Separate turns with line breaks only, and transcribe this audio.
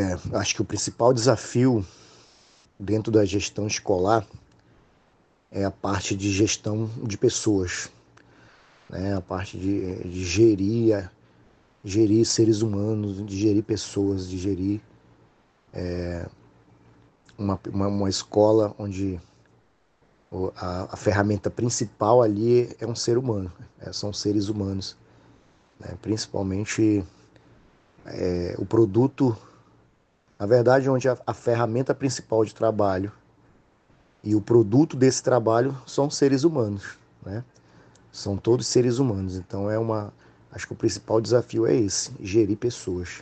Acho que o principal desafio dentro da gestão escolar é a parte de gestão de pessoas, né? A parte de gerir seres humanos, de gerir pessoas, de gerir uma escola onde a ferramenta principal ali é um ser humano, né? São seres humanos, né? Principalmente o produto, na verdade, onde a ferramenta principal de trabalho e o produto desse trabalho são seres humanos, né? São todos seres humanos. Então acho que o principal desafio é esse, gerir pessoas.